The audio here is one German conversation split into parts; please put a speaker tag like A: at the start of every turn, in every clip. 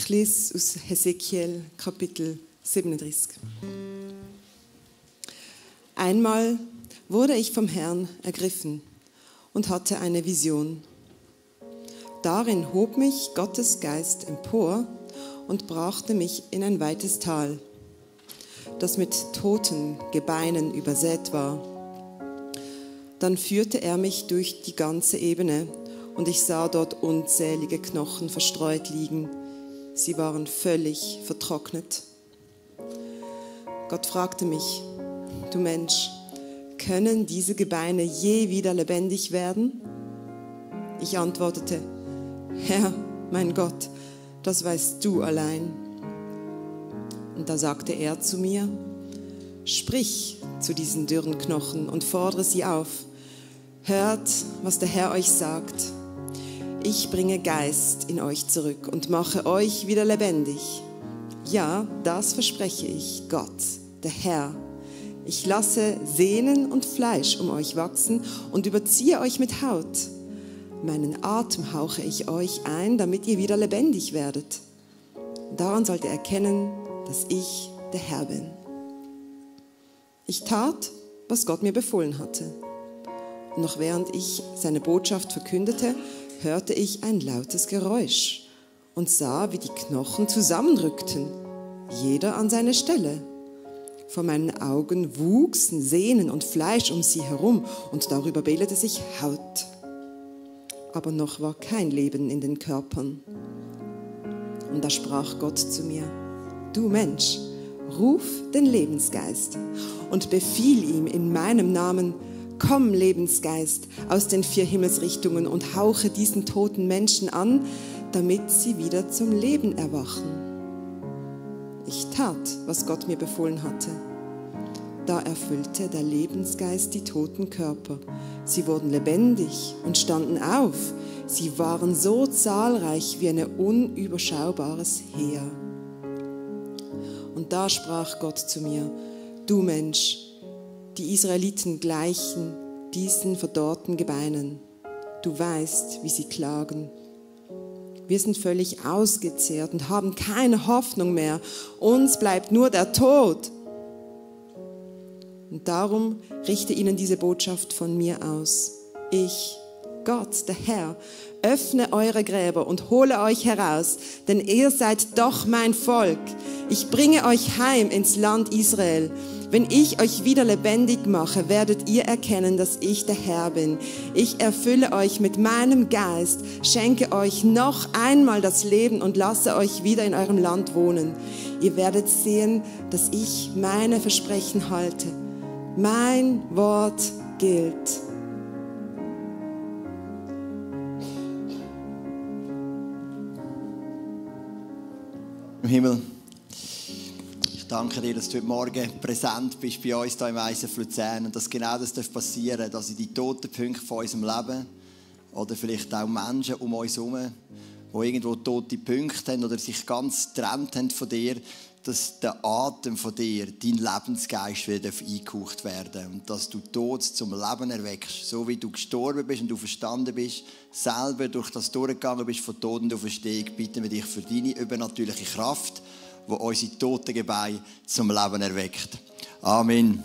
A: Ich lese aus Hesekiel, Kapitel 37. Einmal wurde ich vom Herrn ergriffen und hatte eine Vision. Darin hob mich Gottes Geist empor und brachte mich in ein weites Tal, das mit toten Gebeinen übersät war. Dann führte er mich durch die ganze Ebene und ich sah dort unzählige Knochen verstreut liegen. Sie waren völlig vertrocknet. Gott fragte mich: Du Mensch, können diese Gebeine je wieder lebendig werden? Ich antwortete: Herr, mein Gott, das weißt du allein. Und da sagte er zu mir: Sprich zu diesen dürren Knochen und fordere sie auf. Hört, was der Herr euch sagt. Ich bringe Geist in euch zurück und mache euch wieder lebendig. Ja, das verspreche ich, Gott, der Herr. Ich lasse Sehnen und Fleisch um euch wachsen und überziehe euch mit Haut. Meinen Atem hauche ich euch ein, damit ihr wieder lebendig werdet. Daran sollt ihr erkennen, dass ich der Herr bin. Ich tat, was Gott mir befohlen hatte. Und noch während ich seine Botschaft verkündete, hörte ich ein lautes Geräusch und sah, wie die Knochen zusammenrückten, jeder an seine Stelle. Vor meinen Augen wuchsen Sehnen und Fleisch um sie herum und darüber bildete sich Haut. Aber noch war kein Leben in den Körpern. Und da sprach Gott zu mir: Du Mensch, ruf den Lebensgeist und befiehl ihm in meinem Namen: Komm, Lebensgeist, aus den 4 Himmelsrichtungen und hauche diesen toten Menschen an, damit sie wieder zum Leben erwachen. Ich tat, was Gott mir befohlen hatte. Da erfüllte der Lebensgeist die toten Körper. Sie wurden lebendig und standen auf. Sie waren so zahlreich wie ein unüberschaubares Heer. Und da sprach Gott zu mir: Du Mensch, die Israeliten gleichen diesen verdorrten Gebeinen. Du weißt, wie sie klagen. Wir sind völlig ausgezehrt und haben keine Hoffnung mehr. Uns bleibt nur der Tod. Und darum richte ihnen diese Botschaft von mir aus. Ich, Gott, der Herr, öffne eure Gräber und hole euch heraus, denn ihr seid doch mein Volk. Ich bringe euch heim ins Land Israel. Wenn ich euch wieder lebendig mache, werdet ihr erkennen, dass ich der Herr bin. Ich erfülle euch mit meinem Geist, schenke euch noch einmal das Leben und lasse euch wieder in eurem Land wohnen. Ihr werdet sehen, dass ich meine Versprechen halte. Mein Wort gilt.
B: Im Himmel, ich danke dir, dass du heute Morgen präsent bist bei uns hier im ICF Luzern und dass genau das passieren darf, dass in die toten Punkte von unserem Leben oder vielleicht auch Menschen um uns herum, die irgendwo tote Punkte haben oder sich ganz getrennt haben von dir, dass der Atem von dir, dein Lebensgeist wieder eingehaucht werden und dass du Tod zum Leben erweckst, so wie du gestorben bist und du verstanden bist, selber durch das durchgegangen bist von Tod und Auferstehung, bitten wir dich für deine übernatürliche Kraft, die unsere toten Gebeine zum Leben erweckt. Amen.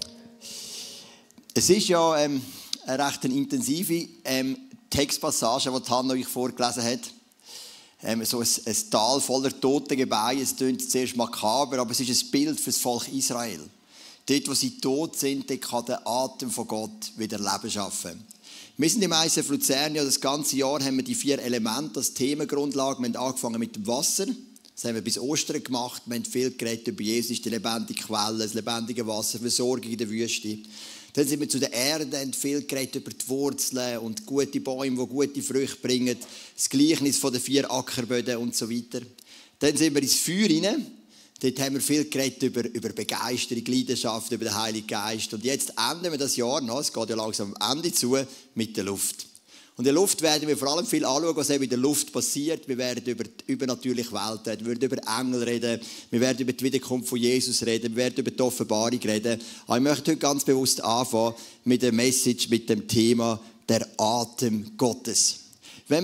B: Es ist ja eine recht intensive Textpassage, die Hanna euch vorgelesen hat. So ein Tal voller toter Gebeine. Es klingt zuerst makaber, aber es ist ein Bild für das Volk Israel. Dort, wo sie tot sind, dort kann der Atem von Gott wieder Leben schaffen. Wir sind im ICF Luzern, ja, das ganze Jahr haben wir die 4 Elemente als Themengrundlage. Wir haben angefangen mit dem Wasser. Das haben wir bis Ostern gemacht. Wir haben viel geredet über Jesus, die lebendige Quelle, das lebendige Wasser, Versorgung in der Wüste. Dann sind wir zu der Erde und viel geredet über die Wurzeln und gute Bäume, die gute Früchte bringen. Das Gleichnis von den 4 Ackerböden und so weiter. Dann sind wir ins Feuer hinein. Dort haben wir viel geredet über Begeisterung, Leidenschaft, über den Heiligen Geist. Und jetzt enden wir das Jahr noch, es geht ja langsam am Ende zu, mit der Luft. Und in der Luft werden wir vor allem viel anschauen, was eben in der Luft passiert. Wir werden über die übernatürliche Welt reden, wir werden über Engel reden, wir werden über die Wiederkunft von Jesus reden, wir werden über die Offenbarung reden. Aber ich möchte heute ganz bewusst anfangen mit der Message, mit dem Thema der Atem Gottes. Wenn wir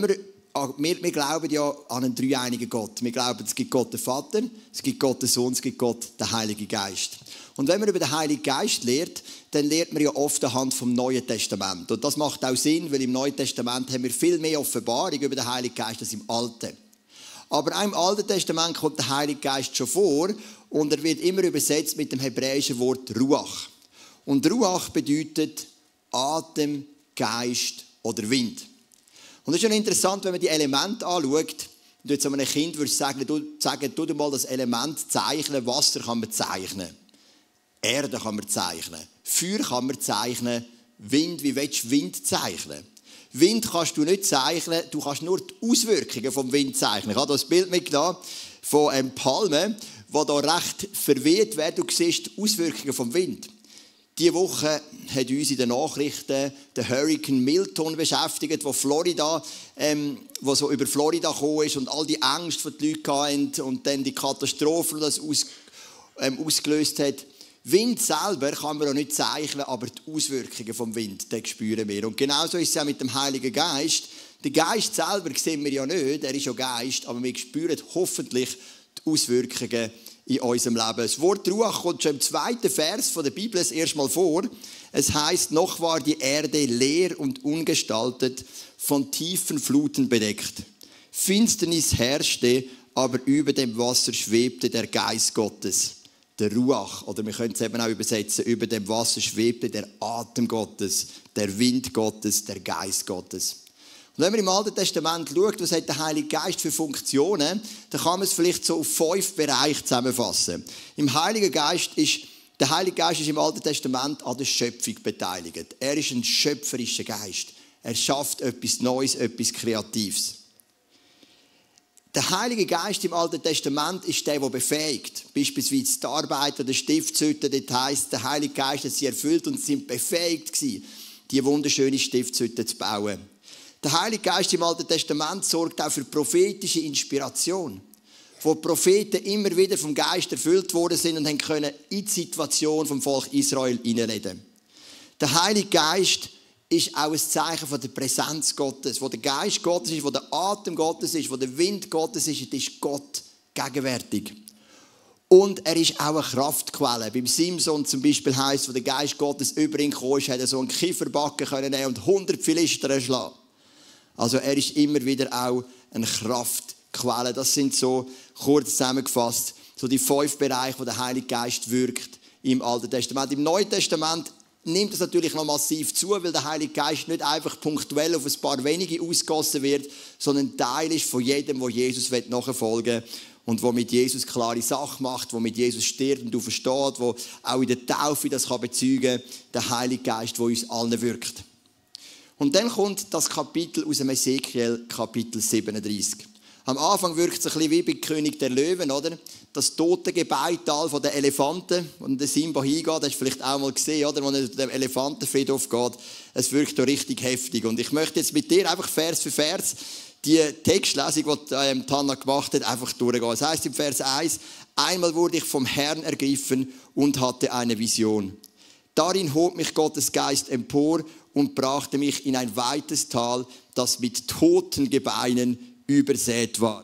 B: wir glauben ja an einen dreieinigen Gott. Wir glauben, es gibt Gott den Vater, es gibt Gott den Sohn, es gibt Gott den Heiligen Geist. Und wenn man über den Heiligen Geist lehrt, dann lehrt man ja oft anhand vom Neuen Testament. Und das macht auch Sinn, weil im Neuen Testament haben wir viel mehr Offenbarung über den Heiligen Geist als im Alten. Aber auch im Alten Testament kommt der Heilige Geist schon vor und er wird immer übersetzt mit dem hebräischen Wort Ruach. Und Ruach bedeutet Atem, Geist oder Wind. Und es ist schon interessant, wenn man die Elemente anschaut. Und jetzt einem Kind würde ich sagen, tu mal das Element zeichnen. Wasser kann man zeichnen. Erde kann man zeichnen. Feuer kann man zeichnen. Wind, wie willst du Wind zeichnen? Wind kannst du nicht zeichnen, du kannst nur die Auswirkungen vom Wind zeichnen. Ich habe hier ein Bild mitgenommen von Palmen, die hier recht verweht werden. Du siehst die Auswirkungen vom Wind. Diese Woche hat uns in den Nachrichten der Hurricane Milton beschäftigt, wo Florida, wo so über Florida gekommen ist und all die Ängste, die Leute hatten und dann die Katastrophe, die das ausgelöst hat. Wind selber kann man auch nicht zeichnen, aber die Auswirkungen vom Wind, die spüren wir. Und genauso ist es auch mit dem Heiligen Geist. Den Geist selber sehen wir ja nicht, er ist ja Geist, aber wir spüren hoffentlich die Auswirkungen in unserem Leben. Das Wort Ruach kommt schon im 2. Vers von der Bibel erst mal vor. Es heißt: Noch war die Erde leer und ungestaltet, von tiefen Fluten bedeckt. Finsternis herrschte, aber über dem Wasser schwebte der Geist Gottes. Der Ruach, oder wir können es eben auch übersetzen, über dem Wasser schwebte der Atem Gottes, der Wind Gottes, der Geist Gottes. Und wenn man im Alten Testament schaut, was hat der Heilige Geist für Funktionen, dann kann man es vielleicht so auf 5 Bereiche zusammenfassen. Der Heilige Geist ist im Alten Testament an der Schöpfung beteiligt. Er ist ein schöpferischer Geist. Er schafft etwas Neues, etwas Kreatives. Der Heilige Geist im Alten Testament ist der befähigt. Beispielsweise die Arbeiter der Stiftshütte, dort heisst, der Heilige Geist hat sie erfüllt und sind befähigt gewesen, die wunderschöne Stiftshütte zu bauen. Der Heilige Geist im Alten Testament sorgt auch für prophetische Inspiration, wo die Propheten immer wieder vom Geist erfüllt worden sind und können in die Situation vom Volk Israel hineinreden. Der Heilige Geist ist auch ein Zeichen von der Präsenz Gottes. Wo der Geist Gottes ist, wo der Atem Gottes ist, wo der Wind Gottes ist Gott gegenwärtig. Und er ist auch eine Kraftquelle. Beim Simson zum Beispiel heisst, wo der Geist Gottes über ihn kam, hat er so einen Kieferbacken nehmen und 100 Philister erschlagen. Also er ist immer wieder auch eine Kraftquelle. Das sind so kurz zusammengefasst so die 5 Bereiche, wo der Heilige Geist wirkt im Alten Testament. Im Neuen Testament nimmt es natürlich noch massiv zu, weil der Heilige Geist nicht einfach punktuell auf ein paar wenige ausgegossen wird, sondern Teil ist von jedem, der Jesus nachfolgen will und der mit Jesus klare Sachen macht, der mit Jesus stirbt und versteht, der auch in der Taufe das bezeugen kann, der Heilige Geist, der uns allen wirkt. Und dann kommt das Kapitel aus dem Ezekiel, Kapitel 37. Am Anfang wirkt es ein bisschen wie bei König der Löwen, oder? Das Totengebeital der Elefanten, wo der Simba hingeht, das hast du vielleicht auch mal gesehen, oder? Wo er zu dem Elefantenfriedhof geht. Es wirkt da richtig heftig. Und ich möchte jetzt mit dir einfach Vers für Vers die Textlesung, die Tanna gemacht hat, einfach durchgehen. Es heisst im Vers 1: Einmal wurde ich vom Herrn ergriffen und hatte eine Vision. Darin hob mich Gottes Geist empor und brachte mich in ein weites Tal, das mit toten Gebeinen übersät war.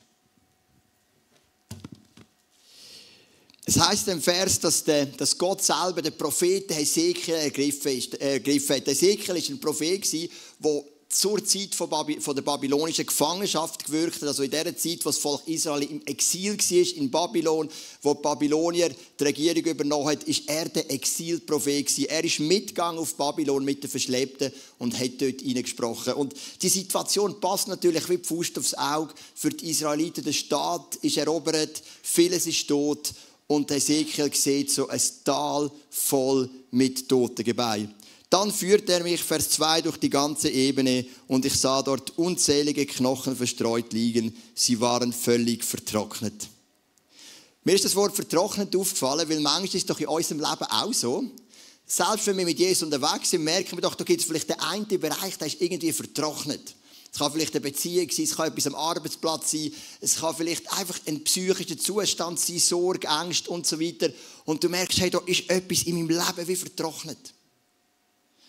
B: Es heisst im Vers, dass Gott selber den Propheten Hesekiel ergriffen hat. Hesekiel war ein Prophet, der zur Zeit von der babylonischen Gefangenschaft gewirkt hat, also in der Zeit, wo das Volk Israel im Exil war, in Babylon, wo die Babylonier die Regierung übernommen hat, ist er der Exilprophet gewesen. Er ist mitgegangen auf Babylon mit den Verschleppten und hat dort hineingesprochen. Und die Situation passt natürlich wie die Faust aufs Auge für die Israeliten. Der Staat ist erobert, vieles ist tot und Hesekiel sieht so ein Tal voll mit toten Gebeinen. Dann führte er mich, Vers 2, durch die ganze Ebene und ich sah dort unzählige Knochen verstreut liegen. Sie waren völlig vertrocknet. Mir ist das Wort vertrocknet aufgefallen, weil manchmal ist es doch in unserem Leben auch so. Selbst wenn wir mit Jesus unterwegs sind, merken wir doch, da gibt es vielleicht den einen Bereich, der ist irgendwie vertrocknet. Es kann vielleicht eine Beziehung sein, es kann etwas am Arbeitsplatz sein, es kann vielleicht einfach ein psychischer Zustand sein, Sorge, Angst und so weiter. Und du merkst, hey, da ist etwas in meinem Leben wie vertrocknet.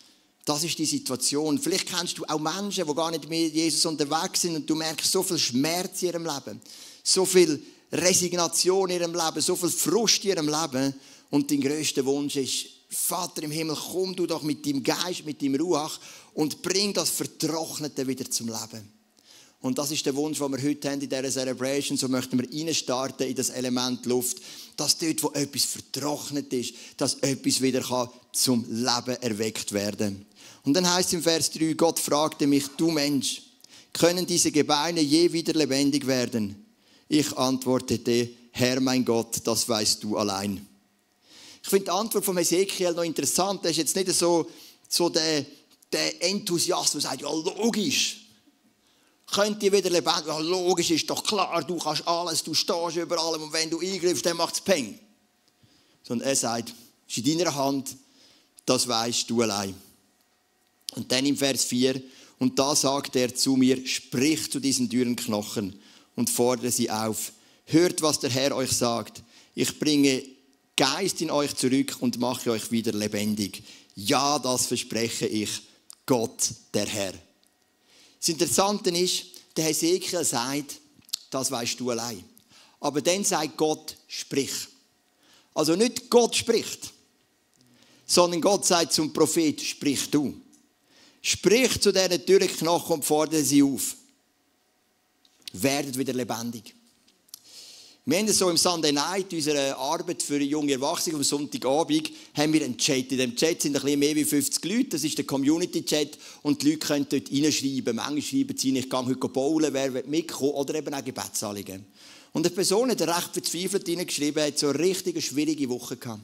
B: Das ist die Situation. Vielleicht kennst du auch Menschen, die gar nicht mit Jesus unterwegs sind und du merkst so viel Schmerz in ihrem Leben, so viel Resignation in ihrem Leben, so viel Frust in ihrem Leben und dein grösster Wunsch ist, Vater im Himmel, komm du doch mit deinem Geist, mit deinem Ruach und bring das Vertrocknete wieder zum Leben. Und das ist der Wunsch, den wir heute haben in dieser Celebration. So möchten wir reinstarten in das Element Luft, dass dort, wo etwas vertrocknet ist, dass etwas wieder zum Leben erweckt werden kann. Und dann heißt es im Vers 3, Gott fragte mich, du Mensch, können diese Gebeine je wieder lebendig werden? Ich antwortete, Herr mein Gott, das weißt du allein. Ich finde die Antwort von Hesekiel noch interessant. Das ist jetzt nicht so der Enthusiasmus, der sagt, ja logisch, könnt ihr wieder lebendig, ja logisch, ist doch klar, du kannst alles, du stehst über allem und wenn du eingreifst, dann macht es Peng. Sondern er sagt, es ist in deiner Hand, das weißt du allein. Und dann im Vers 4, und da sagt er zu mir, sprich zu diesen dürren Knochen und fordere sie auf. Hört, was der Herr euch sagt. Ich bringe Geist in euch zurück und mache euch wieder lebendig. Ja, das verspreche ich, Gott, der Herr. Das Interessante ist, der Hesekiel sagt, das weißt du allein. Aber dann sagt Gott, sprich. Also nicht Gott spricht, sondern Gott sagt zum Prophet, sprich du. Sprich zu diesen dürren Knochen und fordere sie auf. Werdet wieder lebendig. Wir haben so im Sunday Night, unserer Arbeit für junge Erwachsene, am Sonntagabend, haben wir einen Chat. In diesem Chat sind ein bisschen mehr wie 50 Leute. Das ist der Community-Chat. Und die Leute können dort reinschreiben. Manchmal schreiben sie, ich gehe heute bowlen, wer will mitkommen? Oder eben auch Gebetsanliegen. Und eine Person hat recht verzweifelt reingeschrieben, hat so eine richtig schwierige Woche gehabt.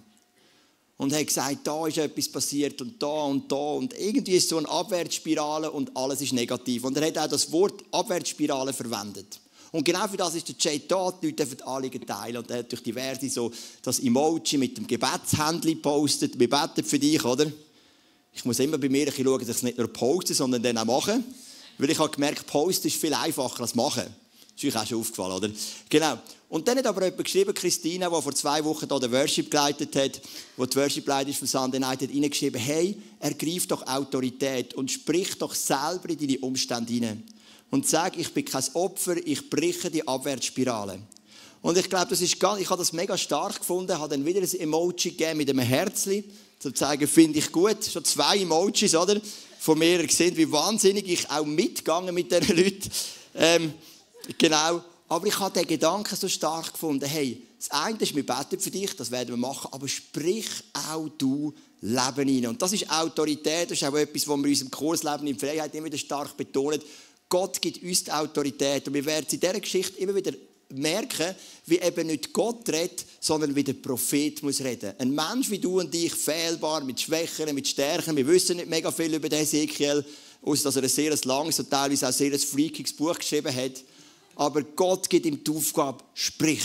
B: Und hat gesagt, da ist etwas passiert und da und da. Und irgendwie ist so eine Abwärtsspirale und alles ist negativ. Und er hat auch das Wort Abwärtsspirale verwendet. Und genau für das ist der Chat da, die Leute dürfen Anliegen teilen. Und er hat durch diverse so das Emoji mit dem Gebetshändchen gepostet. Wir beten für dich, oder? Ich muss immer bei mir schauen, dass ich es nicht nur poste, sondern dann auch mache. Weil ich habe gemerkt, posten ist viel einfacher als machen. Das ist euch auch schon aufgefallen, oder? Genau. Und dann hat aber jemand geschrieben, Christina, die vor 2 Wochen hier den Worship geleitet hat, wo die Worship-Leiterin von Sunday Night hat reingeschrieben, hey, ergreif doch Autorität und sprich doch selber in deine Umstände hinein. Und sag, ich bin kein Opfer, ich breche die Abwärtsspirale. Und ich glaube, ich habe das mega stark gefunden, habe dann wieder ein Emoji gegeben mit einem Herzchen, um zu sagen, finde ich gut. Schon 2 Emojis, oder? Von mir gesehen, wie wahnsinnig ich auch mitgegangen mit diesen Leuten. Genau. Aber ich habe den Gedanken so stark gefunden, hey, das eine ist, wir beten für dich, das werden wir machen, aber sprich auch du Leben hinein. Und das ist Autorität, das ist auch etwas, was wir in unserem Kursleben in Freiheit immer wieder stark betonen. Gott gibt uns die Autorität. Und wir werden in dieser Geschichte immer wieder merken, wie eben nicht Gott redet, sondern wie der Prophet muss reden. Ein Mensch wie du und ich, fehlbar, mit Schwächen, mit Stärken. Wir wissen nicht mega viel über den Hesekiel, außer dass er ein sehr langes und teilweise auch sehr freakiges Buch geschrieben hat. Aber Gott gibt ihm die Aufgabe, sprich.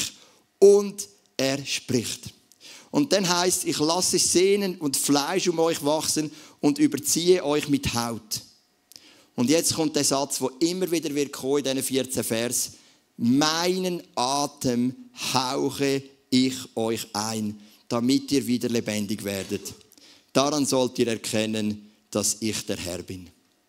B: Und er spricht. Und dann heisst, ich lasse Sehnen und Fleisch um euch wachsen und überziehe euch mit Haut. Und jetzt kommt der Satz, der immer wieder wird kommen in diesen 14 Vers. Meinen Atem hauche ich euch ein, damit ihr wieder lebendig werdet. Daran sollt ihr erkennen, dass ich der Herr bin.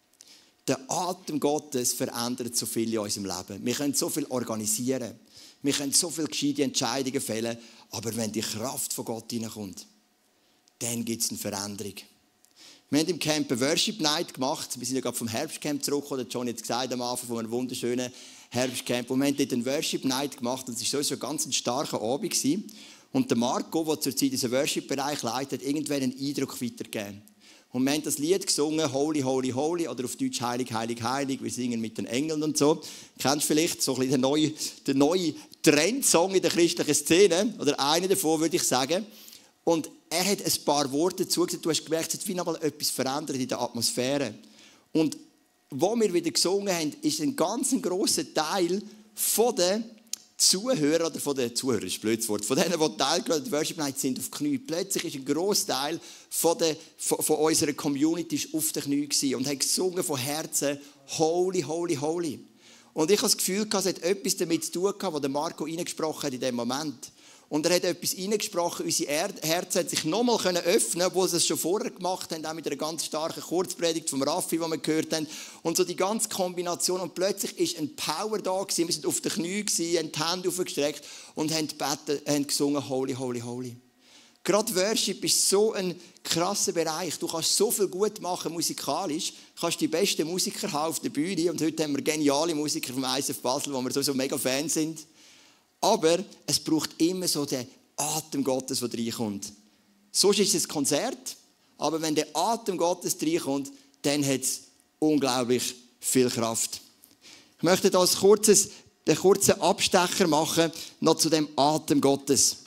B: Der Atem Gottes verändert so viel in unserem Leben. Wir können so viel organisieren. Wir können so viele gescheite Entscheidungen fällen. Aber wenn die Kraft von Gott hineinkommt, dann gibt es eine Veränderung. Wir haben im Camp eine Worship Night gemacht. Wir sind ja gerade vom Herbstcamp zurück, oder John hat gesagt am Anfang von einem wunderschönen Herbstcamp. Und wir haben dort eine Worship Night gemacht und es war so ein ganz starker Abend gewesen. Und der Marco, der zurzeit diesen Worship-Bereich leitet, hat irgendwann einen Eindruck weitergegeben. Und wir haben das Lied gesungen, Holy, Holy, Holy, oder auf Deutsch Heilig, Heilig, Heilig. Wir singen mit den Engeln und so. Kennst du vielleicht so ein bisschen den neuen Trendsong in der christlichen Szene? Oder einen davon, würde ich sagen. Und er hat ein paar Worte dazu gesagt. Du hast gemerkt, es hat wie noch mal etwas verändert in der Atmosphäre. Und wo wir wieder gesungen haben, ist ein ganz grosser Teil von den Zuhörern, oder von den Zuhörern, ist ein blödes Wort, von denen, die teilgenommen an der Worship Night sind, auf die Knie. Plötzlich ist ein grosser Teil von unserer Community auf den Knie gewesen und hat gesungen von Herzen, Holy, Holy, Holy. Und ich habe das Gefühl, es hat etwas damit zu tun gehabt, was Marco reingesprochen hat in dem Moment. Und er hat etwas hineingesprochen, unsere Herzen hat sich nochmal öffnen, obwohl sie es schon vorher gemacht haben, auch mit einer ganz starken Kurzpredigt vom Raffi, die wir gehört haben. Und so die ganze Kombination. Und plötzlich ist ein Power da gewesen. Wir sind auf den Knien gewesen, haben die Hände aufgestreckt und haben gebetet, haben gesungen, Holy, Holy, Holy. Gerade Worship ist so ein krasser Bereich. Du kannst so viel gut machen musikalisch. Du kannst die besten Musiker haben auf der Bühne. Und heute haben wir geniale Musiker vom ISF Basel, wo wir so mega Fans sind. Aber es braucht immer so den Atem Gottes, der reinkommt. Sonst ist es ein Konzert, aber wenn der Atem Gottes reinkommt, dann hat es unglaublich viel Kraft. Ich möchte da einen kurzen Abstecher machen, noch zu dem Atem Gottes.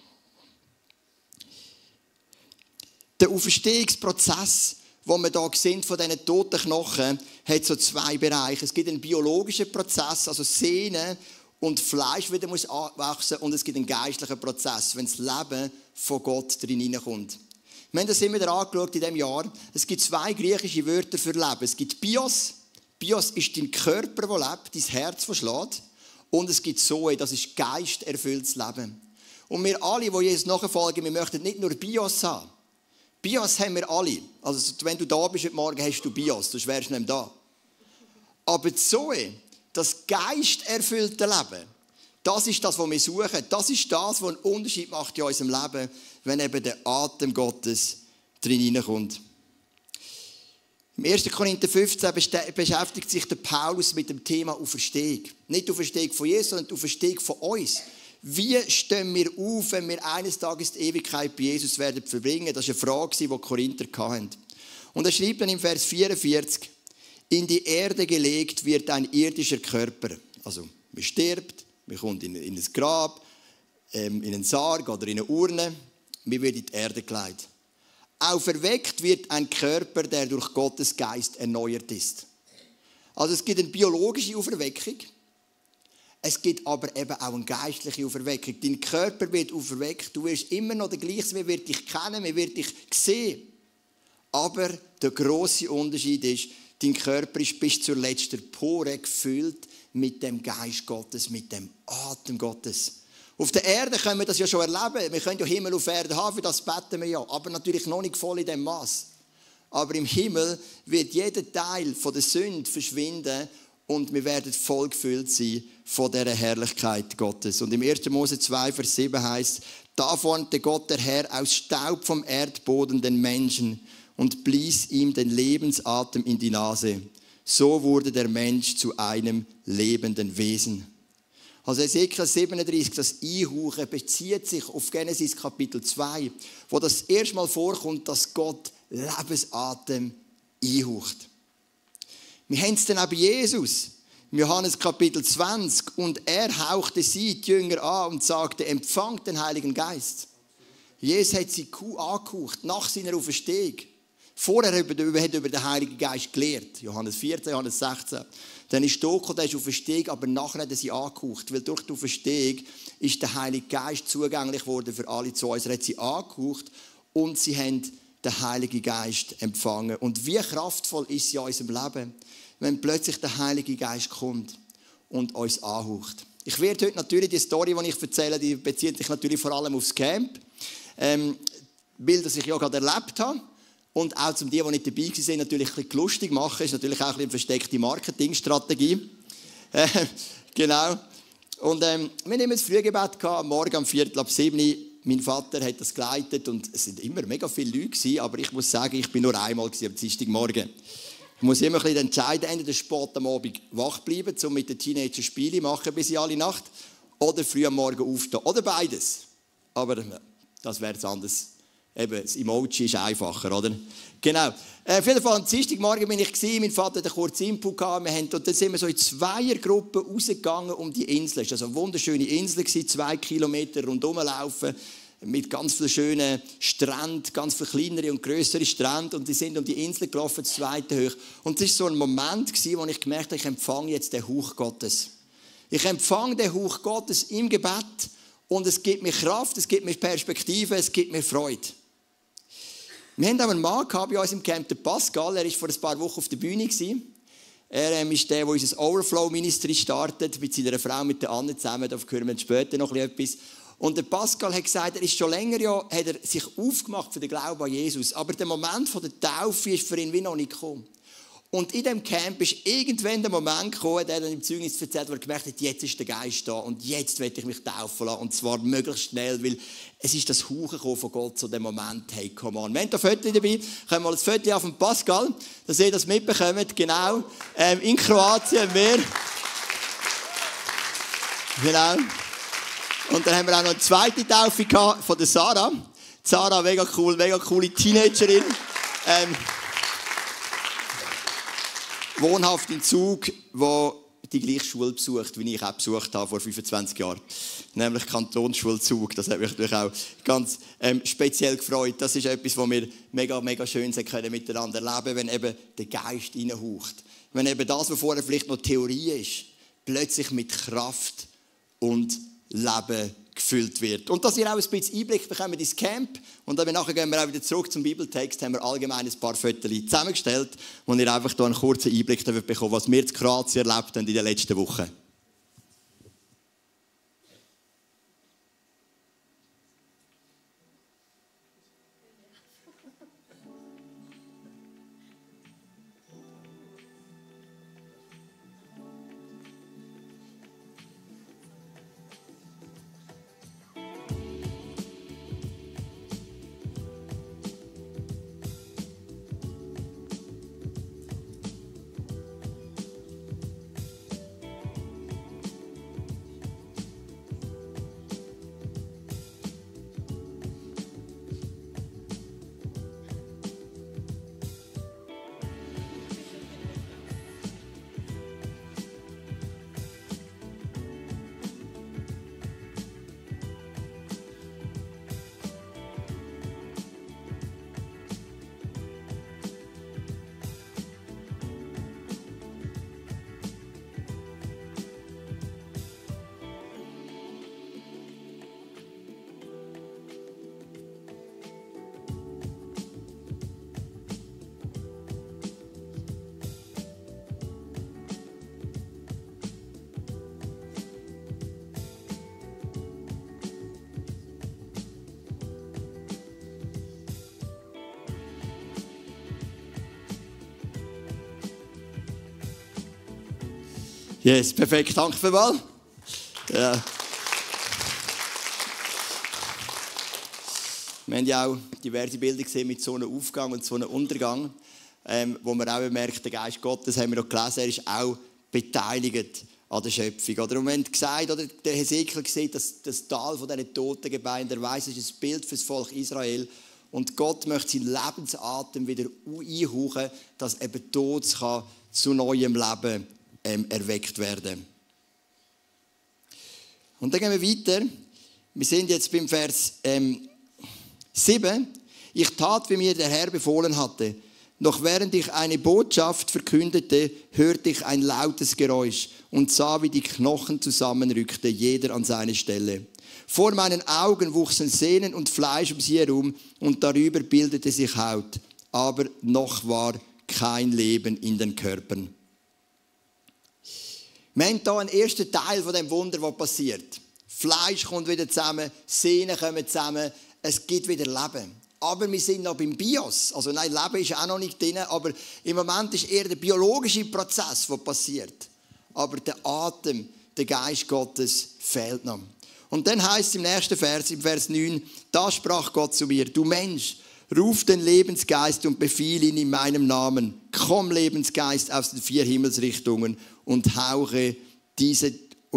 B: Der Auferstehungsprozess, den wir hier sehen von diesen toten Knochen, hat so zwei Bereiche. Es gibt einen biologischen Prozess, also Sehnen und Fleisch wieder muss anwachsen, und es gibt einen geistlichen Prozess, wenn das Leben von Gott drin hineinkommt. Wir haben das immer wieder angeschaut in diesem Jahr. Es gibt zwei griechische Wörter für Leben. Es gibt Bios. Bios ist dein Körper, der lebt, dein Herz, das schlägt. Und es gibt Zoe, das ist geisterfülltes Leben. Und wir alle, die Jesus nachfolgen, wir möchten nicht nur Bios haben. Bios haben wir alle. Also wenn du da bist heute Morgen, hast du Bios, sonst wärst du nicht da. Aber Zoe, das geisterfüllte Leben, das ist das, was wir suchen. Das ist das, was einen Unterschied macht in unserem Leben, wenn eben der Atem Gottes drin hineinkommt. Im 1. Korinther 15 beschäftigt sich der Paulus mit dem Thema Auferstehung. Nicht die Auferstehung von Jesus, sondern die Auferstehung von uns. Wie stehen wir auf, wenn wir eines Tages die Ewigkeit bei Jesus werden verbringen? Das war eine Frage, die die Korinther hatten. Und er schreibt dann im Vers 44, in die Erde gelegt wird ein irdischer Körper. Also man stirbt, man kommt in ein Grab, in einen Sarg oder in eine Urne, man wird in die Erde gelegt. Auferweckt wird ein Körper, der durch Gottes Geist erneuert ist. Also es gibt eine biologische Auferweckung. Es gibt aber eben auch eine geistliche Auferweckung. Dein Körper wird auferweckt. Du wirst immer noch der Gleiche, man wird dich kennen, man wird dich sehen. Aber der grosse Unterschied ist, dein Körper ist bis zur letzten Pore gefüllt mit dem Geist Gottes, mit dem Atem Gottes. Auf der Erde können wir das ja schon erleben. Wir können ja Himmel auf Erde haben, für das beten wir ja. Aber natürlich noch nicht voll in dem Maß. Aber im Himmel wird jeder Teil von der Sünde verschwinden und wir werden voll gefüllt sein von dieser Herrlichkeit Gottes. Und im 1. Mose 2, Vers 7 heißt: Da formte Gott, der Herr, aus Staub vom Erdboden den Menschen und blies ihm den Lebensatem in die Nase. So wurde der Mensch zu einem lebenden Wesen. Also Ezekiel 37, das Einhauchen, bezieht sich auf Genesis Kapitel 2, wo das erste Mal vorkommt, dass Gott Lebensatem einhaucht. Wir haben es dann auch bei Jesus. Im Johannes Kapitel 20. Und er hauchte sie, die Jünger, an und sagte, empfangt den Heiligen Geist. Jesus hat sie angehaucht nach seiner Auferstehung. Vorher hat er über den Heiligen Geist gelehrt. Johannes 14, Johannes 16. Dann ist Doku, der ist Auferstehung, aber nachher hat er sie angehaucht. Weil durch die Auferstehung ist der Heilige Geist zugänglich geworden für alle zu uns. Er hat sie angehaucht und sie haben den Heiligen Geist empfangen. Und wie kraftvoll ist es in unserem Leben, wenn plötzlich der Heilige Geist kommt und uns anhaucht. Ich werde heute natürlich die Story, die ich erzähle, die bezieht sich natürlich vor allem aufs Camp. Weil das ich ja gerade erlebt habe. Und auch zum die nicht dabei waren, natürlich ein bisschen lustig machen. Ist natürlich auch ein bisschen eine versteckte Marketingstrategie. Genau. Und wir haben das Frühgebet gehabt, morgen um 6:45. Mein Vater hat das geleitet und es sind immer mega viele Leute gewesen, aber ich muss sagen, ich bin nur einmal am Dienstagmorgen. Ich muss immer ein bisschen entscheiden, entweder spät am Abend wach bleiben, um mit den Teenagern Spiele machen bis in alle Nacht, oder früh am Morgen aufstehen. Oder beides. Aber das wäre jetzt anders. Eben, das Emoji ist einfacher, oder? Genau. Auf jeden Fall am Dienstagmorgen bin ich gewesen, mein Vater hat einen kurzen Input gehabt, und dann sind wir so in Zweiergruppen rausgegangen um die Insel. Es war also eine wunderschöne Insel, 2 Kilometer rundherum laufen, mit ganz vielen schönen Stränden, ganz viele kleinere und grössere Strände, und die sind um die Insel gelaufen, das zweite hoch. Und es war so ein Moment, wo ich gemerkt habe, ich empfange jetzt den Hauch Gottes. Ich empfange den Hauch Gottes im Gebet, und es gibt mir Kraft, es gibt mir Perspektive, es gibt mir Freude. Wir haben auch einen Mann gehabt bei uns im Camp, der Pascal. Er war vor ein paar Wochen auf der Bühne. Er ist der unser Overflow-Ministry startet, mit seiner Frau, mit der Anne zusammen. Da hören wir später noch etwas. Und der Pascal hat gesagt, er ist schon länger hat er sich aufgemacht für den Glauben an Jesus. Aber der Moment der Taufe ist für ihn wie noch nicht gekommen. Und in diesem Camp ist irgendwann der Moment gekommen, der dann im Zeugnis erzählt, wo er gemerkt hat, jetzt ist der Geist da und jetzt will ich mich taufen lassen. Und zwar möglichst schnell, weil es ist das Hauchen von Gott zu dem Moment, hey, come on. Wir haben da Fotos dabei, können wir das Foto auf von Pascal, dass ihr das mitbekommt, genau. In Kroatien, wir. Genau. Und dann haben wir auch noch eine zweite Taufe gehabt von der Sarah. Sarah, mega cool, mega coole Teenagerin. Wohnhaft in Zug, wo die gleiche Schule besucht, wie ich auch besucht habe vor 25 Jahren. Nämlich Kantonsschule Zug. Das hat mich natürlich auch ganz speziell gefreut. Das ist etwas, was wir mega, mega schön können miteinander erleben, wenn eben der Geist reinhaucht. Wenn eben das, was vorher vielleicht noch Theorie ist, plötzlich mit Kraft und Leben gefüllt wird. Und dass ihr auch ein bisschen Einblick bekommt ins Camp. Und dann nachher gehen wir auch wieder zurück zum Bibeltext, haben wir allgemein ein paar Fotos zusammengestellt, wo ihr einfach hier einen kurzen Einblick bekommt, was wir in Kroatien erlebt haben in den letzten Wochen. Yes, perfekt, danke vielmals. Ja. Wir haben ja auch diverse Bilder gesehen mit so einem Aufgang und so einem Untergang, wo man auch merkt, der Geist Gottes, haben wir noch gelesen, er ist auch beteiligt an der Schöpfung. Oder wir haben gesagt, oder der Hesekiel sieht, dass das Tal von diesen toten Gebeinen, der weiss, es ist ein Bild für das Volk Israel. Und Gott möchte seinen Lebensatem wieder einhauchen, dass eben Tod zu neuem Leben erweckt werden. Und dann gehen wir weiter. Wir sind jetzt beim Vers 7. Ich tat, wie mir der Herr befohlen hatte. Noch während ich eine Botschaft verkündete, hörte ich ein lautes Geräusch und sah, wie die Knochen zusammenrückte, jeder an seine Stelle. Vor meinen Augen wuchsen Sehnen und Fleisch um sie herum und darüber bildete sich Haut. Aber noch war kein Leben in den Körpern. Wir haben hier einen ersten Teil von dem Wunder, was passiert. Fleisch kommt wieder zusammen, Sehnen kommen zusammen, es gibt wieder Leben. Aber wir sind noch beim Bios. Also nein, Leben ist auch noch nicht drin, aber im Moment ist eher der biologische Prozess, der passiert. Aber der Atem, der Geist Gottes fehlt noch. Und dann heißt es im nächsten Vers, im Vers 9, da sprach Gott zu mir, du Mensch, ruf den Lebensgeist und befiehl ihn in meinem Namen. Komm, Lebensgeist, aus den 4 Himmelsrichtungen und hauche diese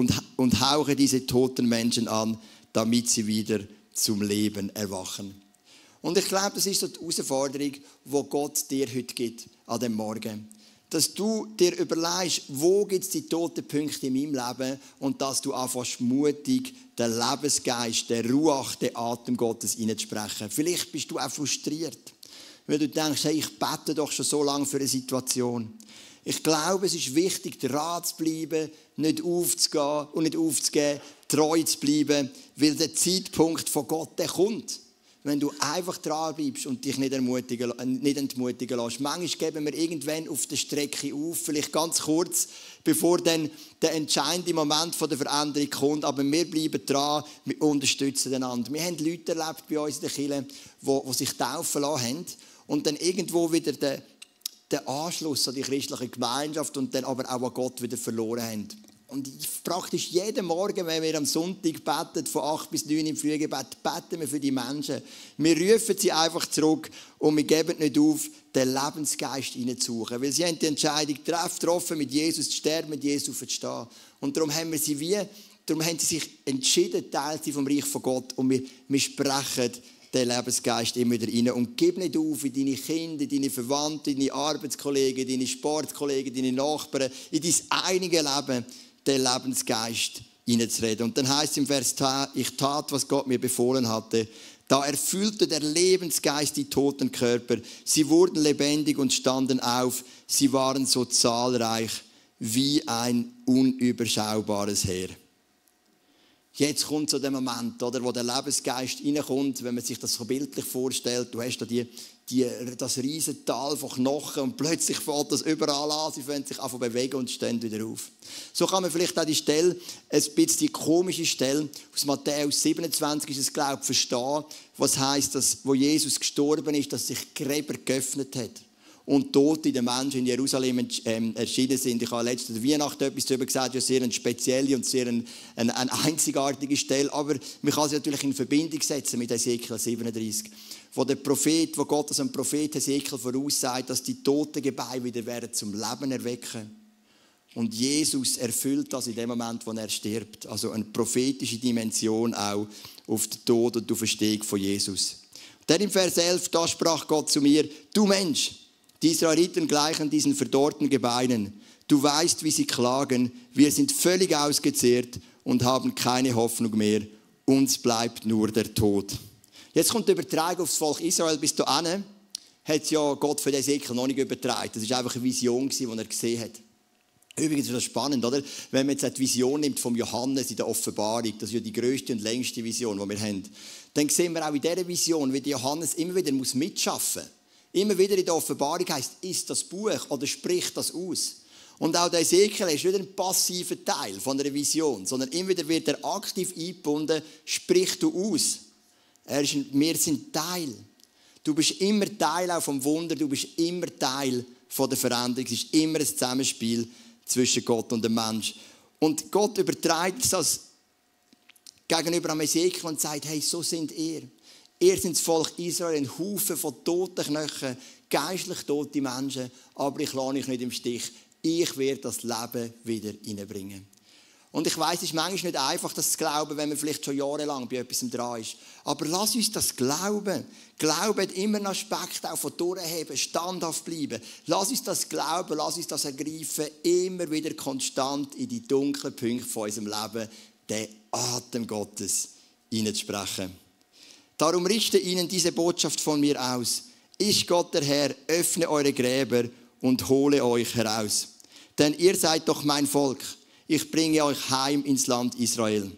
B: toten Menschen an, damit sie wieder zum Leben erwachen. Und ich glaube, das ist so die Herausforderung, die Gott dir heute gibt, an dem Morgen. Dass du dir überlegst, wo gibt es die toten Punkte in meinem Leben und dass du anfängst mutig den Lebensgeist, den Ruach, den Atem Gottes hineinzusprechen. Vielleicht bist du auch frustriert, weil du denkst, hey, ich bete doch schon so lange für eine Situation. Ich glaube, es ist wichtig, dran zu bleiben, nicht aufzugehen und nicht aufzugeben, treu zu bleiben, weil der Zeitpunkt von Gott, der kommt. wenn du einfach dran bleibst und dich nicht entmutigen lässt. Manchmal geben wir irgendwann auf der Strecke auf, vielleicht ganz kurz, bevor dann der entscheidende Moment der Veränderung kommt. Aber wir bleiben dran, wir unterstützen einander. Wir haben Leute erlebt bei uns in der Kirche, die sich taufen lassen haben und dann irgendwo wieder den Anschluss an die christliche Gemeinschaft und dann aber auch an Gott wieder verloren haben. Und praktisch jeden Morgen, wenn wir am Sonntag beten, von 8 bis 9 im Frühgebet, beten wir für die Menschen. Wir rufen sie einfach zurück und wir geben nicht auf, den Lebensgeist hineinzusuchen. Weil sie haben die Entscheidung getroffen, mit Jesus zu sterben, mit Jesus zu stehen. Und darum haben sie sich entschieden, Teil zu sein vom Reich von Gott. Und wir sprechen den Lebensgeist immer wieder rein. Und gib nicht auf in deine Kinder, in deine Verwandten, in deine Arbeitskollegen, in deine Sportkollegen, in deine Nachbarn, in dein einige Leben, den Lebensgeist hineinzureden. Und dann heißt es im Vers, ich tat, was Gott mir befohlen hatte. Da erfüllte der Lebensgeist die toten Körper. Sie wurden lebendig und standen auf. Sie waren so zahlreich wie ein unüberschaubares Heer. Jetzt kommt so der Moment, oder, wo der Lebensgeist reinkommt, wenn man sich das so bildlich vorstellt. Du hast da das riesige Tal von Knochen und plötzlich fällt das überall an. Sie fangen sich an bewegen und stehen wieder auf. So kann man vielleicht auch die Stelle, ein bisschen die komische Stelle aus Matthäus 27 ist es, glaube ich, verstehen, was heisst, dass, wo Jesus gestorben ist, dass sich Gräber geöffnet hat. Und Tote den Menschen in Jerusalem erschienen sind. Ich habe letzte Weihnachten etwas darüber gesagt, ja, sehr eine spezielle und sehr eine einzigartige Stelle. Aber man kann sie natürlich in Verbindung setzen mit Ezekiel 37, wo Gott als ein Prophet Ezekiel voraussagt, dass die toten Gebeine wieder werden zum Leben erwecken. Und Jesus erfüllt das in dem Moment, wo er stirbt. Also eine prophetische Dimension auch auf den Tod und die Auferstehung von Jesus. Dann im Vers 11, da sprach Gott zu mir, du Mensch, die Israeliten gleichen diesen verdorrten Gebeinen. Du weißt, wie sie klagen. Wir sind völlig ausgezehrt und haben keine Hoffnung mehr. Uns bleibt nur der Tod. Jetzt kommt die Übertragung aufs Volk Israel. Bis dahin hat ja Gott für den Ezekiel noch nicht übertragen. Das war einfach eine Vision, die er gesehen hat. Übrigens ist das spannend, oder? Wenn man jetzt die Vision nimmt vom Johannes in der Offenbarung, das ist ja die grösste und längste Vision, die wir haben, dann sehen wir auch in dieser Vision, wie Johannes immer wieder mitschaffen muss. Immer wieder in der Offenbarung heisst, ist das Buch oder spricht das aus? Und auch der Ezekiel ist nicht ein passiver Teil von einer Vision, sondern immer wieder wird er aktiv eingebunden, sprich du aus. Wir sind Teil. Du bist immer Teil auch vom Wunder, du bist immer Teil von der Veränderung. Es ist immer ein Zusammenspiel zwischen Gott und dem Mensch. Und Gott überträgt das gegenüber am Ezekiel und sagt, hey, so sind ihr. Ihr seid das Volk Israel, ein Haufen von toten Knochen, geistlich tote Menschen, aber ich lasse euch nicht im Stich. Ich werde das Leben wieder reinbringen. Und ich weiss, es ist manchmal nicht einfach, das zu glauben, wenn man vielleicht schon jahrelang bei etwas dran ist. Aber lass uns das glauben. Glauben hat immer einen Aspekt auch von durchheben, standhaft bleiben. Lass uns das glauben, lass uns das ergreifen, immer wieder konstant in die dunklen Punkte von unserem Leben, den Atem Gottes hineinzusprechen. Darum richte ihnen diese Botschaft von mir aus. Ich, Gott der Herr, öffne eure Gräber und hole euch heraus. Denn ihr seid doch mein Volk. Ich bringe euch heim ins Land Israel.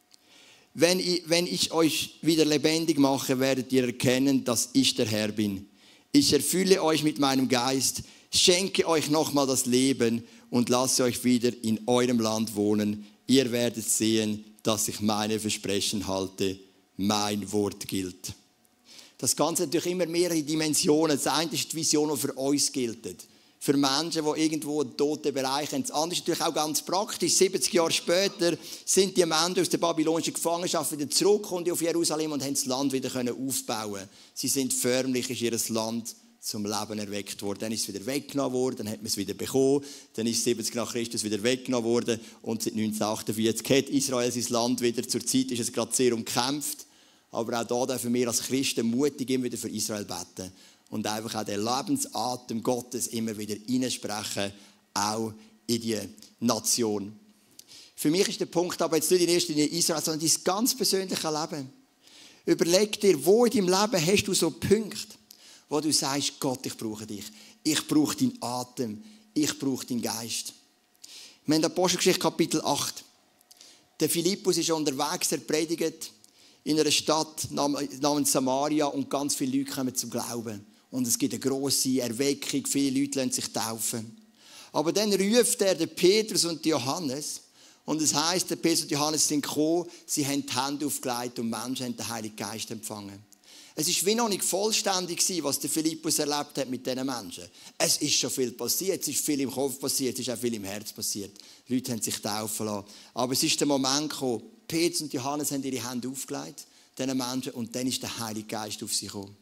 B: Wenn ich euch wieder lebendig mache, werdet ihr erkennen, dass ich der Herr bin. Ich erfülle euch mit meinem Geist, schenke euch nochmal das Leben und lasse euch wieder in eurem Land wohnen. Ihr werdet sehen, dass ich meine Versprechen halte. Mein Wort gilt. Das Ganze hat natürlich immer mehrere Dimensionen. Das eine ist die Vision, die für uns gilt. Für Menschen, die irgendwo einen toten Bereich haben. Das andere ist natürlich auch ganz praktisch. 70 Jahre später sind die Menschen aus der babylonischen Gefangenschaft wieder zurückgekommen auf Jerusalem und haben das Land wieder aufbauen. Sie sind förmlich in ihr Land zum Leben erweckt worden. Dann ist es wieder weggenommen worden, dann hat man es wieder bekommen. Dann ist 70 nach Christus wieder weggenommen worden. Und seit 1948 hat Israel sein Land wieder. Zur Zeit ist es gerade sehr umkämpft. Aber auch da dürfen wir als Christen mutig immer wieder für Israel beten. Und einfach auch den Lebensatem Gottes immer wieder hineinsprechen, auch in die Nation. Für mich ist der Punkt aber jetzt nicht in erster Linie Israel, sondern dein ganz persönliche Leben. Überleg dir, wo in deinem Leben hast du so Punkte, wo du sagst, Gott, ich brauche dich. Ich brauche deinen Atem. Ich brauche deinen Geist. Wir haben Apostelgeschichte Kapitel 8. Der Philippus ist unterwegs, er predigt in einer Stadt namens Samaria und ganz viele Leute kommen zum Glauben. Und es gibt eine grosse Erweckung, viele Leute lassen sich taufen. Aber dann ruft er den Petrus und Johannes. Und es heisst, der Petrus und Johannes sind gekommen, sie haben die Hände aufgelegt und Menschen haben den Heiligen Geist empfangen. Es war wie noch nicht vollständig, was der Philippus erlebt hat mit diesen Menschen. Es ist schon viel passiert, es ist viel im Kopf passiert, es ist auch viel im Herz passiert. Die Leute haben sich taufen lassen. Aber es ist der Moment gekommen, Petrus und Johannes haben ihre Hände aufgelegt, diesen Menschen, und dann ist der Heilige Geist auf sie gekommen.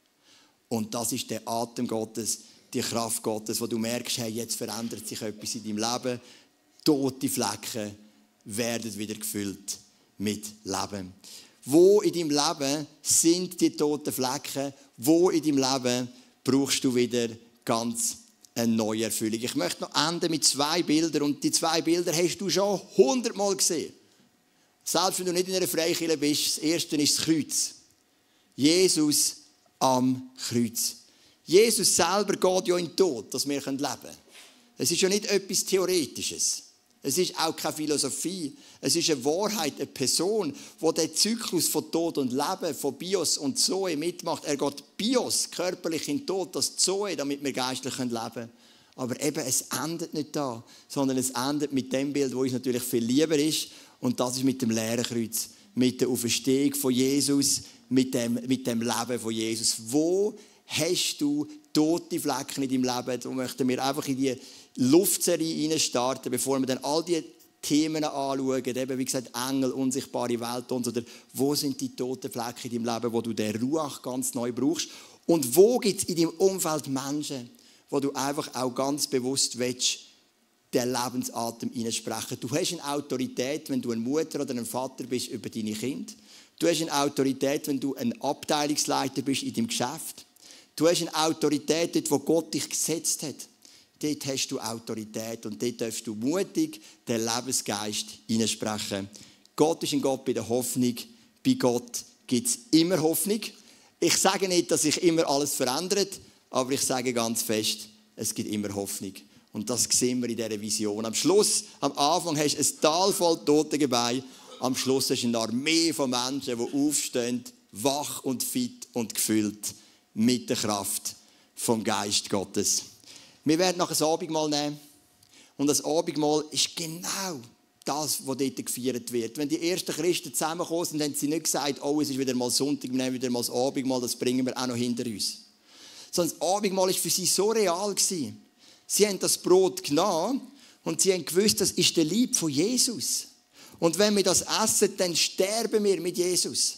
B: Und das ist der Atem Gottes, die Kraft Gottes, wo du merkst, hey, jetzt verändert sich etwas in deinem Leben. Tote Flecken werden wieder gefüllt mit Leben. Wo in deinem Leben sind die toten Flecken? Wo in deinem Leben brauchst du wieder ganz eine neue Erfüllung? Ich möchte noch enden mit 2 Bildern. Und die 2 Bilder hast du schon 100-mal gesehen. Selbst wenn du nicht in einer Freikirche bist, das erste ist das Kreuz. Jesus am Kreuz. Jesus selber geht ja in den Tod, dass wir leben können. Es ist ja nicht etwas Theoretisches. Es ist auch keine Philosophie. Es ist eine Wahrheit, eine Person, die den Zyklus von Tod und Leben, von Bios und Zoe mitmacht. Er geht Bios, körperlich in den Tod, das Zoe, damit wir geistlich leben können. Aber eben, es endet nicht da, sondern es endet mit dem Bild, das uns natürlich viel lieber ist. Und das ist mit dem leeren Kreuz, mit der Auferstehung von Jesus, mit dem Leben von Jesus. Wo hast du tote Flecken in deinem Leben? Da möchten wir einfach in die Luftserie starten, bevor wir dann all die Themen anschauen, eben wie gesagt Engel, unsichtbare Welt und so. Wo sind die toten Flecken in deinem Leben, wo du den Ruach ganz neu brauchst? Und wo gibt es in deinem Umfeld Menschen, wo du einfach auch ganz bewusst willst, den Lebensatem hineinsprechen? Du hast eine Autorität, wenn du eine Mutter oder ein Vater bist, über deine Kinder. Du hast eine Autorität, wenn du ein Abteilungsleiter bist in deinem Geschäft. Du hast eine Autorität dort, wo Gott dich gesetzt hat. Dort hast du Autorität und dort darfst du mutig den Lebensgeist hineinsprechen. Gott ist ein Gott bei der Hoffnung. Bei Gott gibt es immer Hoffnung. Ich sage nicht, dass sich immer alles verändert, aber ich sage ganz fest, es gibt immer Hoffnung. Und das sehen wir in dieser Vision. Am Schluss, am Anfang hast du ein Tal voll Totengebeine. Am Schluss hast du eine Armee von Menschen, die aufstehen, wach und fit und gefüllt mit der Kraft vom Geist Gottes. Wir werden nachher das Abendmahl nehmen. Und das Abendmahl ist genau das, was dort gefeiert wird. Wenn die ersten Christen zusammengekommen sind, haben sie nicht gesagt, oh, es ist wieder mal Sonntag, wir nehmen wieder mal das Abendmahl, das bringen wir auch noch hinter uns. Sondern das Abendmahl war für sie so real. Sie haben das Brot genommen und sie haben gewusst, das ist der Leib von Jesus. Und wenn wir das essen, dann sterben wir mit Jesus.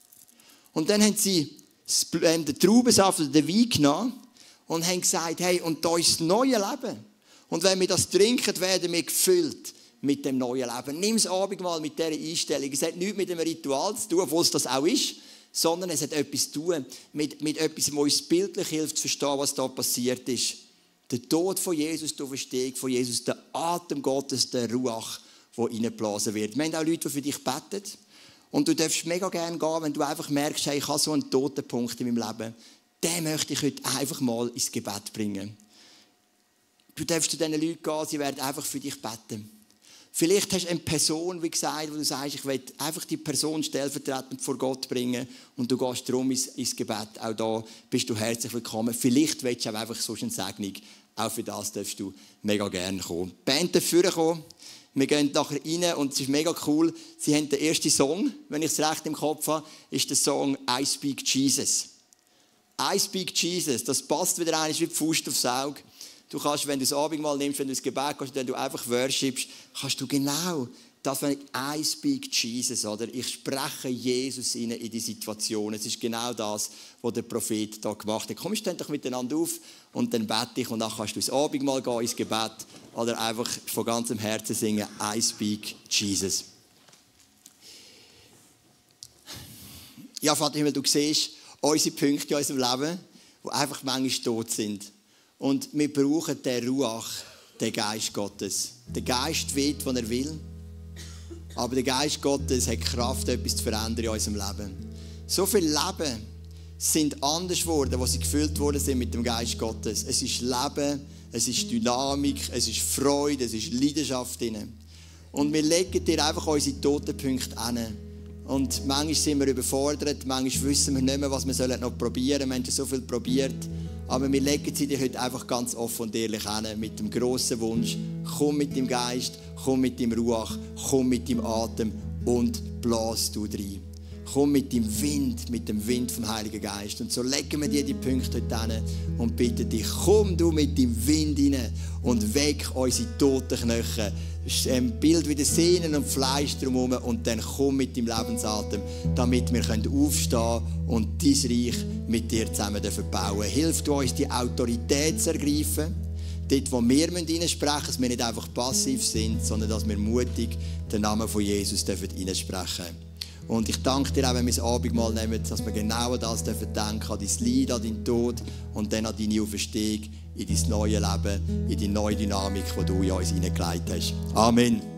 B: Und dann haben sie den Traubensaft oder den Wein genommen und haben gesagt, hey, und da ist das neue Leben. Und wenn wir das trinken, werden wir gefüllt mit dem neuen Leben. Nimm das Abendmahl mit dieser Einstellung. Es hat nichts mit einem Ritual zu tun, obwohl es das auch ist, sondern es hat etwas zu tun mit etwas, was uns bildlich hilft, zu verstehen, was da passiert ist. Der Tod von Jesus, die Auferstehung von Jesus, der Atem Gottes, der Ruach, der reingeblasen wird. Wir haben auch Leute, die für dich beten. Und du darfst mega gerne gehen, wenn du einfach merkst, hey, ich habe so einen toten Punkt in meinem Leben. Den möchte ich heute einfach mal ins Gebet bringen. Du darfst zu diesen Leuten gehen, sie werden einfach für dich beten. Vielleicht hast du eine Person, wie gesagt, wo du sagst, ich will einfach die Person stellvertretend vor Gott bringen und du gehst darum ins Gebet. Auch da bist du herzlich willkommen. Vielleicht willst du auch einfach so eine Segnung. Auch für das darfst du mega gerne kommen. Die Band darf vorkommen. Wir gehen nachher rein und es ist mega cool. Sie haben den ersten Song, wenn ich es recht im Kopf habe, ist der Song «I Speak Jesus». «I Speak Jesus», das passt wieder ein, ist wie die Faust aufs Auge. Du kannst, wenn du das Abendmahl nimmst, wenn du das Gebet gehst, wenn du einfach worshipst, kannst du genau das, wenn «I speak Jesus», oder ich spreche Jesus in die Situation. Es ist genau das, was der Prophet da gemacht hat. Komm, steh doch miteinander auf und dann bete ich und dann kannst du ins Abendmahl gehen, ins Gebet oder einfach von ganzem Herzen singen «I speak Jesus». Ja, Vater Himmel, du siehst unsere Punkte in unserem Leben, die einfach manchmal tot sind. Und wir brauchen den Ruach, den Geist Gottes. Der Geist weht, was er will. Aber der Geist Gottes hat Kraft, etwas zu verändern in unserem Leben. So viele Leben sind anders geworden, als sie gefüllt worden sind mit dem Geist Gottes. Es ist Leben, es ist Dynamik, es ist Freude, es ist Leidenschaft drin. Und wir legen dir einfach unsere toten Punkte an. Und manchmal sind wir überfordert, manchmal wissen wir nicht mehr, was wir noch probieren sollen. Wir haben schon so viel probiert. Aber wir legen sie dir heute einfach ganz offen und ehrlich hin, mit dem grossen Wunsch, komm mit dem Geist, komm mit dem Ruach, komm mit dem Atem und blas du rein. Komm mit dem Wind vom Heiligen Geist. Und so legen wir dir die Punkte heute hin und bitten dich, komm du mit dem Wind rein und weck unsere toten Knochen. Bild wieder Sehnen und Fleisch drumherum und dann komm mit dem Lebensatem, damit wir aufstehen können und dein Reich mit dir zusammen bauen. Hilf du uns, die Autorität zu ergreifen, dort, wo wir reinsprechen müssen, dass wir nicht einfach passiv sind, sondern dass wir mutig den Namen von Jesus reinsprechen dürfen. Und ich danke dir auch, wenn wir das Abendmahl nehmen, dass wir genau an das denken dürfen, an dein Leid, an deinen Tod und dann an deine Auferstehung in dein neues Leben, in die neue Dynamik, die du in uns hineingelegt hast. Amen.